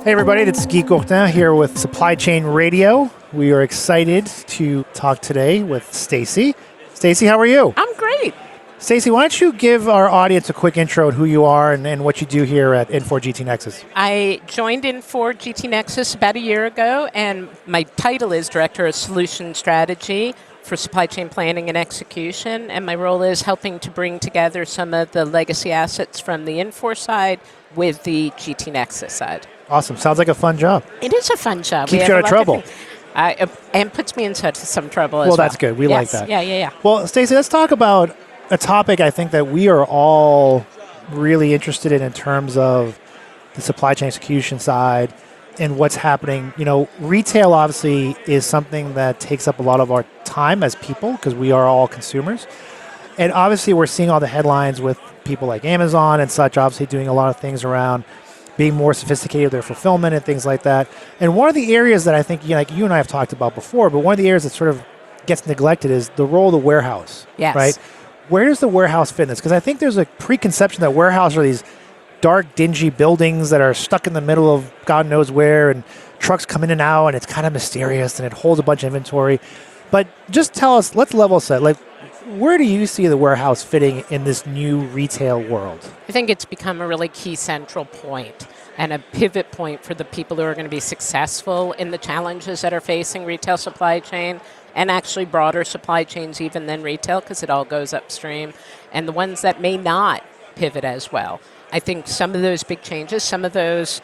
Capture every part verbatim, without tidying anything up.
Hey everybody, it's Guy Courtin here with Supply Chain Radio. We are excited to talk today with Stacy. Stacy, how are you? I'm great. Stacy, why don't you give our audience a quick intro on who you are and, and what you do here at Infor G T Nexus? I joined Infor G T Nexus about a year ago, and my title is Director of Solution Strategy for Supply Chain Planning and Execution, and my role is helping to bring together some of the legacy assets from the Infor side with the G T Nexus side. Awesome. Sounds like a fun job. It is a fun job. Keeps you out of trouble. I, uh, and puts me in such some trouble as well. well. That's good. We yes. like that. Yeah, yeah, yeah. Well, Stacy, let's talk about a topic I think that we are all really interested in in terms of the supply chain execution side and what's happening. You know, retail obviously is something that takes up a lot of our time as people because we are all consumers. And obviously we're seeing all the headlines with people like Amazon and such, obviously doing a lot of things around being more sophisticated with their fulfillment and things like that. And one of the areas that I think, you know, like you and I have talked about before, but one of the areas that sort of gets neglected is the role of the warehouse. Yes. Right? Where does the warehouse fit in this? Because I think there's a preconception that warehouses are these dark, dingy buildings that are stuck in the middle of God knows where, and trucks come in and out, and it's kind of mysterious, and it holds a bunch of inventory. But just tell us, let's level set, like, where do you see the warehouse fitting in this new retail world? I think it's become a really key central point and a pivot point for the people who are going to be successful in the challenges that are facing retail supply chain and actually broader supply chains even than retail, because it all goes upstream, and the ones that may not pivot as well. I think some of those big changes, some of those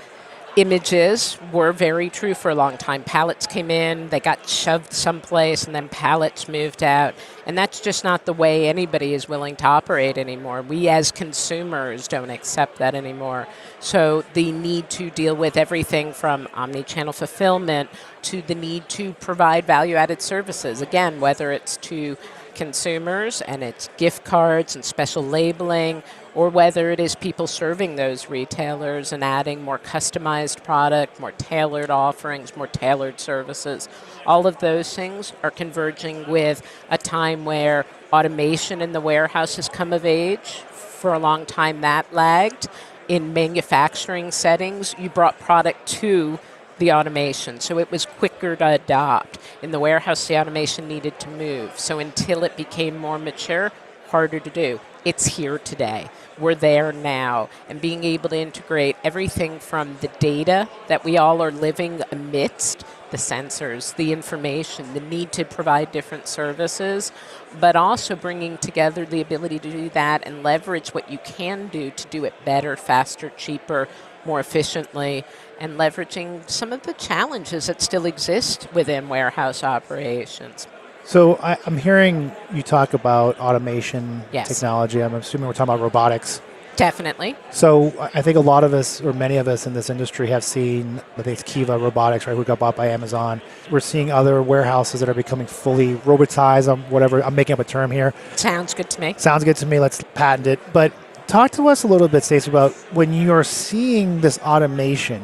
images were very true for a long time. Pallets came in, they got shoved someplace, and then pallets moved out. And that's just not the way anybody is willing to operate anymore. We as consumers don't accept that anymore. So the need to deal with everything from omni-channel fulfillment to the need to provide value-added services. Again, whether it's to consumers and it's gift cards and special labeling, or whether it is people serving those retailers and adding more customized product, more tailored offerings, more tailored services. All of those things are converging with a time where automation in the warehouse has come of age. For a long time that lagged. In manufacturing settings, you brought product to the automation, so it was quicker to adopt. In the warehouse, the automation needed to move. So until it became more mature, harder to do. It's here today. We're there now. And being able to integrate everything from the data that we all are living amidst, the sensors, the information, the need to provide different services, but also bringing together the ability to do that and leverage what you can do to do it better, faster, cheaper, more efficiently, and leveraging some of the challenges that still exist within warehouse operations. So I, I'm hearing you talk about automation Yes. technology. I'm assuming we're talking about robotics. Definitely. So I think a lot of us, or many of us in this industry, have seen, I think it's Kiva Robotics, right, who got bought by Amazon. We're seeing other warehouses that are becoming fully robotized, um, whatever, I'm making up a term here. Sounds good to me. Sounds good to me, let's patent it. But talk to us a little bit, Stacey, about when you're seeing this automation,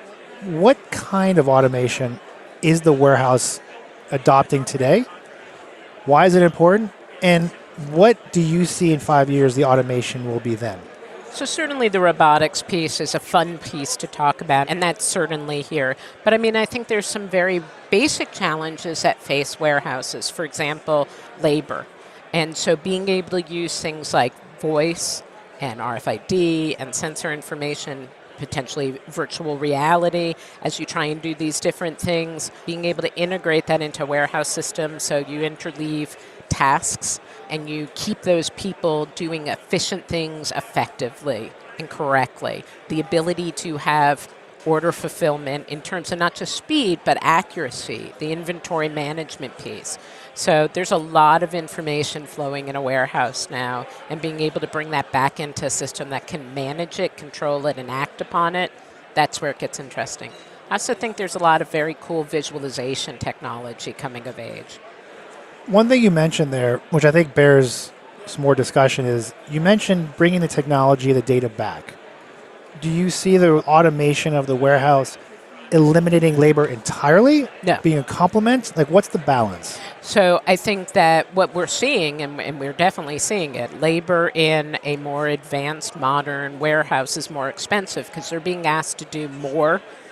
what kind of automation is the warehouse adopting today? Why is it important? And what do you see in five years the automation will be then? So certainly the robotics piece is a fun piece to talk about, and that's certainly here. But I mean, I think there's some very basic challenges that face warehouses. For example, labor. And so being able to use things like voice and R F I D and sensor information, potentially virtual reality, as you try and do these different things, being able to integrate that into a warehouse system so you interleave tasks and you keep those people doing efficient things effectively and correctly. The ability to have order fulfillment in terms of not just speed, but accuracy, the inventory management piece. So there's a lot of information flowing in a warehouse now, and being able to bring that back into a system that can manage it, control it, and act upon it, that's where it gets interesting. I also think there's a lot of very cool visualization technology coming of age. One thing you mentioned there, which I think bears some more discussion, is you mentioned bringing the technology, the data back. Do you see the automation of the warehouse eliminating labor entirely? No. Being a complement? Like, what's the balance? So I think that what we're seeing, and, and we're definitely seeing it, labor in a more advanced, modern warehouse is more expensive because they're being asked to do more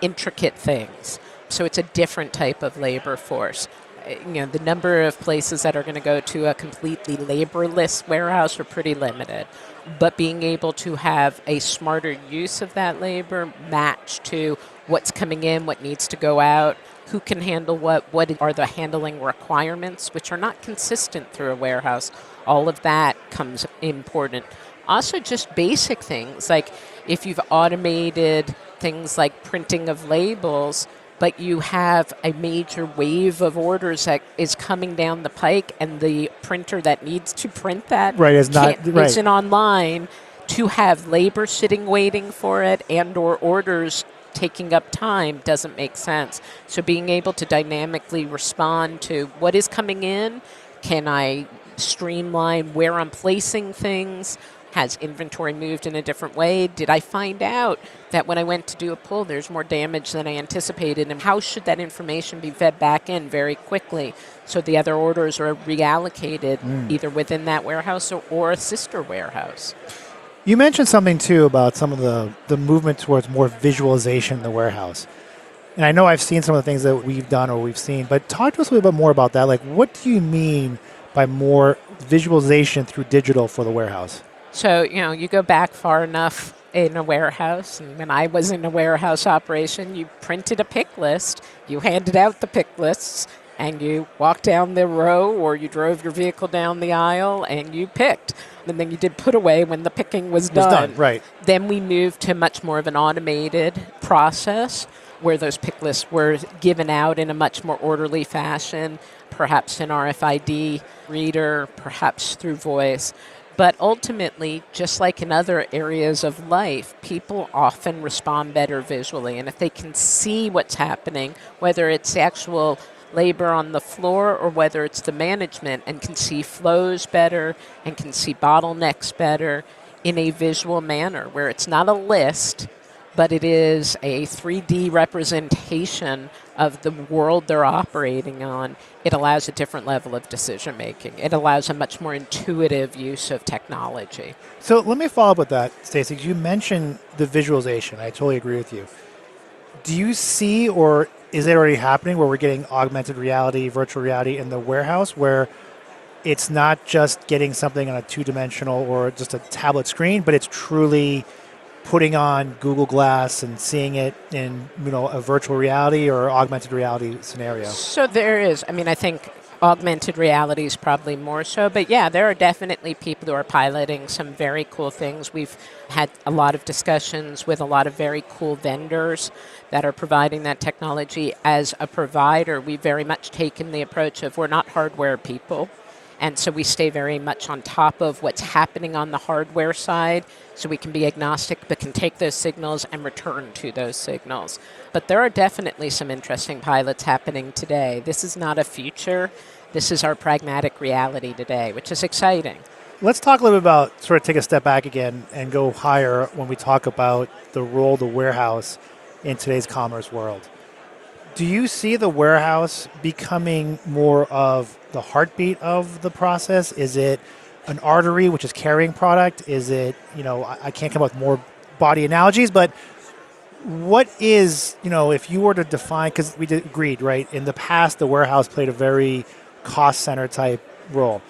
intricate things. So it's a different type of labor force. Uh, You know, the number of places that are going to go to a completely laborless warehouse are pretty limited. But being able to have a smarter use of that labor matched to what's coming in, what needs to go out, who can handle what, what are the handling requirements, which are not consistent through a warehouse. All of that comes important. Also, just basic things like if you've automated things like printing of labels, but you have a major wave of orders that is coming down the pike, and the printer that needs to print that Right, is not- can't- right. isn't online, to have labor sitting waiting for it and or orders taking up time doesn't make sense. So being able to dynamically respond to what is coming in, can I streamline where I'm placing things? Has inventory moved in a different way? Did I find out that when I went to do a pull, there's more damage than I anticipated? And how should that information be fed back in very quickly so the other orders are reallocated either within that warehouse or, or a sister warehouse? You mentioned something too about some of the, the movement towards more visualization in the warehouse. And I know I've seen some of the things that we've done or we've seen, but talk to us a little bit more about that. Like, what do you mean by more visualization through digital for the warehouse? So, you know, you go back far enough in a warehouse, and when I was in a warehouse operation, you printed a pick list, you handed out the pick lists, and you walked down the row or you drove your vehicle down the aisle and you picked. And then you did put away when the picking was It was done. done, right. Then we moved to much more of an automated process where those pick lists were given out in a much more orderly fashion, perhaps an R F I D reader, perhaps through voice. But ultimately, just like in other areas of life, people often respond better visually. And if they can see what's happening, whether it's the actual labor on the floor or whether it's the management, and can see flows better and can see bottlenecks better in a visual manner where it's not a list, but it is a three D representation of the world they're operating on, it allows a different level of decision making. It allows a much more intuitive use of technology. So let me follow up with that, Stacey. You mentioned the visualization. I totally agree with you. Do you see, or is it already happening, where we're getting augmented reality, virtual reality in the warehouse, where it's not just getting something on a two-dimensional or just a tablet screen, but it's truly putting on Google Glass and seeing it in, you know, a virtual reality or augmented reality scenario? So there is, I mean, I think augmented reality is probably more so, but yeah, there are definitely people who are piloting some very cool things. We've had a lot of discussions with a lot of very cool vendors that are providing that technology. As a provider, we've very much taken the approach of we're not hardware people. And so we stay very much on top of what's happening on the hardware side, so we can be agnostic but can take those signals and return to those signals. But there are definitely some interesting pilots happening today. This is not a future. This is our pragmatic reality today, which is exciting. Let's talk a little bit about, sort of take a step back again and go higher when we talk about the role of the warehouse in today's commerce world. Do you see the warehouse becoming more of the heartbeat of the process? Is it an artery, which is carrying product? Is it, you know, I, I can't come up with more body analogies, but what is, you know, if you were to define, because we did, agreed, right? In the past, the warehouse played a very cost center type role.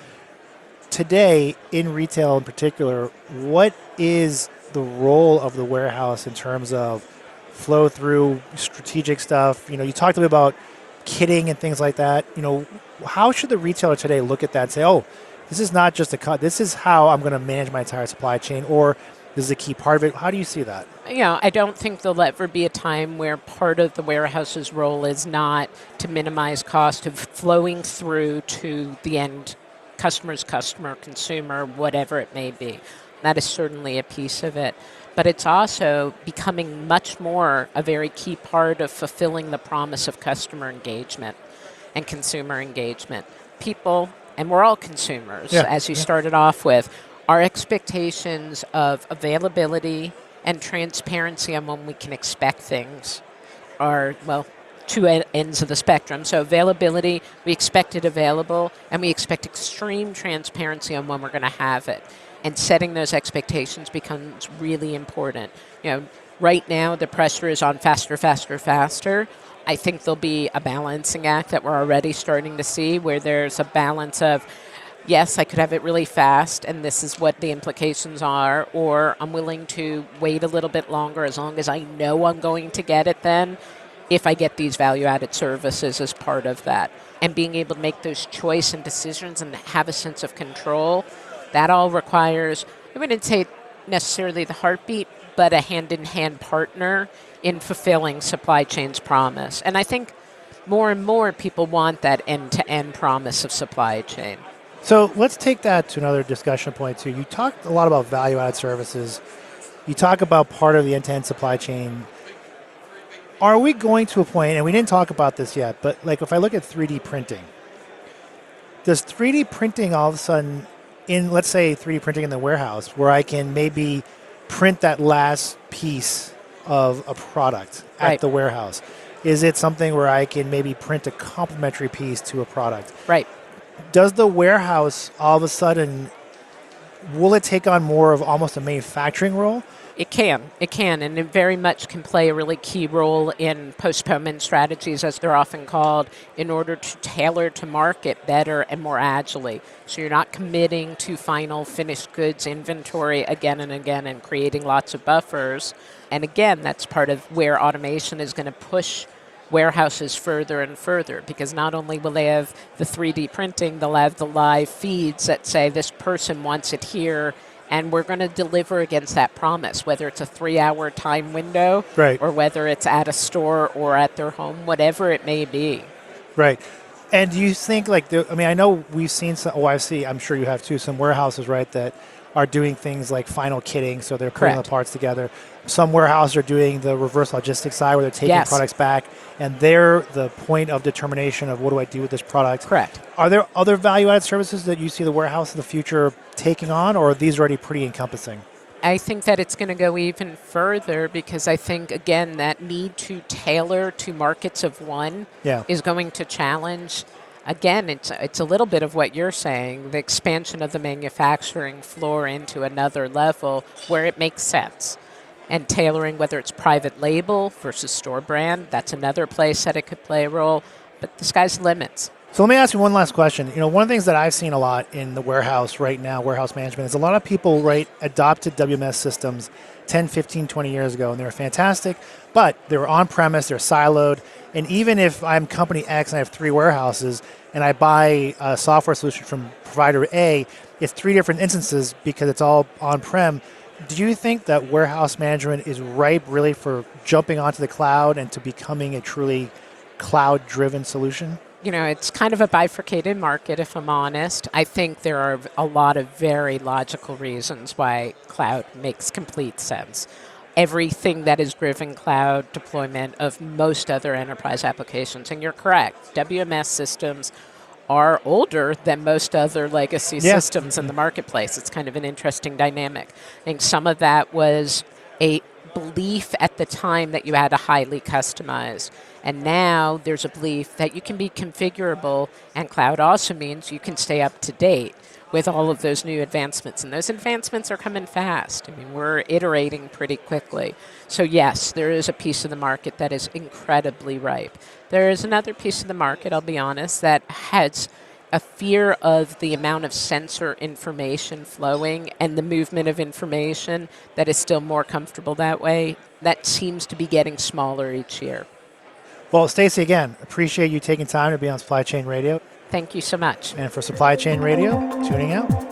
Today, in retail in particular, what is the role of the warehouse in terms of flow through, strategic stuff? You know, you talked a little about kitting and things like that. You know, how should the retailer today look at that and say, oh, this is not just a cut, this is how I'm going to manage my entire supply chain, or this is a key part of it? How do you see that? You know, I don't think there'll ever be a time where part of the warehouse's role is not to minimize cost of flowing through to the end customer's customer, consumer, whatever it may be. That is certainly a piece of it. But it's also becoming much more a very key part of fulfilling the promise of customer engagement and consumer engagement. People, and we're all consumers, Yeah, as you yeah. started off with, our expectations of availability and transparency on when we can expect things are, well, two e- ends of the spectrum. So availability, we expect it available, and we expect extreme transparency on when we're going to have it. And setting those expectations becomes really important. You know, Right now, the pressure is on faster, faster, faster. I think there'll be a balancing act that we're already starting to see where there's a balance of, yes, I could have it really fast, and this is what the implications are, or I'm willing to wait a little bit longer as long as I know I'm going to get it then, if I get these value-added services as part of that. And being able to make those choice and decisions and have a sense of control, that all requires, I wouldn't say necessarily the heartbeat, but a hand-in-hand partner in fulfilling supply chain's promise. And I think more and more people want that end-to-end promise of supply chain. So let's take that to another discussion point too. You talked a lot about value-added services. You talk about part of the end-to-end supply chain. Are we going to a point, and we didn't talk about this yet, but like if I look at three D printing, does three D printing all of a sudden, in let's say three D printing in the warehouse, where I can maybe print that last piece of a product at Right. the warehouse, is it something where I can maybe print a complementary piece to a product? Right. Does the warehouse all of a sudden, will it take on more of almost a manufacturing role? It can. It can, and it very much can play a really key role in postponement strategies, as they're often called, in order to tailor to market better and more agilely. So you're not committing to final finished goods inventory again and again and creating lots of buffers. And again, that's part of where automation is going to push warehouses further and further, because not only will they have the three D printing, they'll have the live feeds that say this person wants it here, and we're going to deliver against that promise, whether it's a three-hour time window, Right. or whether it's at a store or at their home, whatever it may be. Right. And do you think like, the, I mean, I know we've seen some, oh, I see, I'm sure you have too, some warehouses, right, that are doing things like final kitting, so they're putting Correct. the parts together. Some warehouses are doing the reverse logistics side where they're taking Yes. products back, and they're the point of determination of what do I do with this product. Correct. Are there other value-added services that you see the warehouse in the future taking on, or are these already pretty encompassing? I think that it's going to go even further, because I think, again, that need to tailor to markets of one Yeah. is going to challenge. Again, it's, it's a little bit of what you're saying, the expansion of the manufacturing floor into another level where it makes sense. And tailoring, whether it's private label versus store brand, that's another place that it could play a role. But the sky's the limits. So let me ask you one last question. You know, one of the things that I've seen a lot in the warehouse right now, warehouse management, is a lot of people, right, adopted W M S systems ten, fifteen, twenty years ago, and they were fantastic, but they were on-premise, they're siloed, and even if I'm company X and I have three warehouses, and I buy a software solution from provider A, it's three different instances because it's all on-prem. Do you think that warehouse management is ripe really for jumping onto the cloud and to becoming a truly cloud-driven solution? You know, it's kind of a bifurcated market, if I'm honest. I think there are a lot of very logical reasons why cloud makes complete sense. Everything that is driven cloud deployment of most other enterprise applications. And you're correct, W M S systems are older than most other legacy Yeah. systems in the marketplace. It's kind of an interesting dynamic. I think some of that was a belief at the time that you had to highly customize. And now there's a belief that you can be configurable, and cloud also means you can stay up to date with all of those new advancements. And those advancements are coming fast. I mean, we're iterating pretty quickly. So yes, there is a piece of the market that is incredibly ripe. There is another piece of the market, I'll be honest, that has a fear of the amount of sensor information flowing and the movement of information that is still more comfortable that way. That seems to be getting smaller each year. Well, Stacy, again, appreciate you taking time to be on Supply Chain Radio. Thank you so much. And for Supply Chain Radio, tuning out.